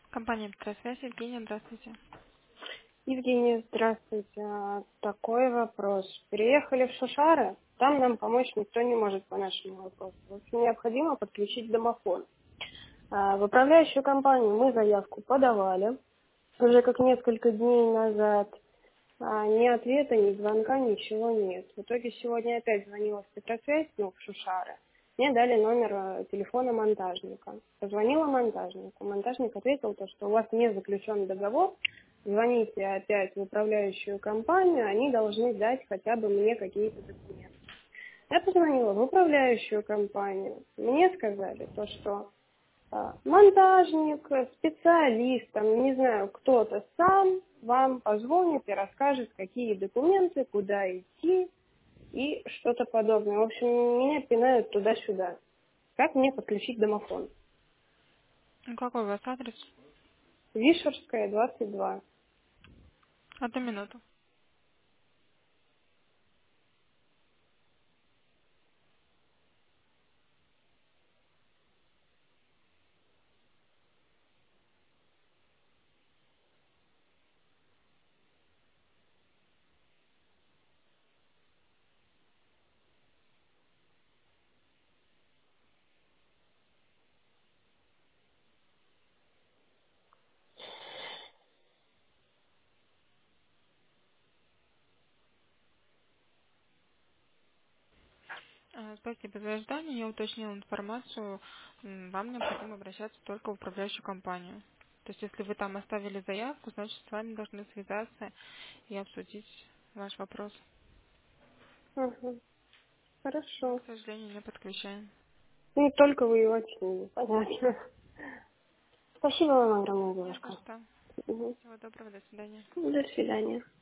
Компания «Петросвязь», Евгения, здравствуйте. Евгения, здравствуйте. Такой вопрос. Переехали в Шушары, там нам помочь никто не может по нашему вопросу. В общем, необходимо подключить домофон. В управляющую компанию мы заявку подавали уже как несколько дней назад. Ни ответа, ни звонка, ничего нет. В итоге сегодня опять звонила в Петросвязь, в Шушары. Мне дали номер телефона монтажника. Позвонила монтажнику. Монтажник ответил, что у вас не заключен договор. Звоните опять в управляющую компанию, они должны дать хотя бы мне какие-то документы. Я позвонила в управляющую компанию. Мне сказали что монтажник, специалист, не знаю, кто-то сам вам позвонит и расскажет, какие документы, куда идти и что-то подобное. В общем, меня пинают туда-сюда. Как мне подключить домофон? Какой у вас адрес? Вишерская, 22. Одну минуту. Спасибо за ожидание. Я уточнила информацию. Вам необходимо обращаться только в управляющую компанию. То есть, если вы там оставили заявку, значит, с вами должны связаться и обсудить ваш вопрос. Угу. Мы, Хорошо. к сожалению, не подключаем. Не только воевать с ними. Понятно. Спасибо вам огромное, Не за девушка. что. Мгм. Всего доброго, до свидания. До свидания.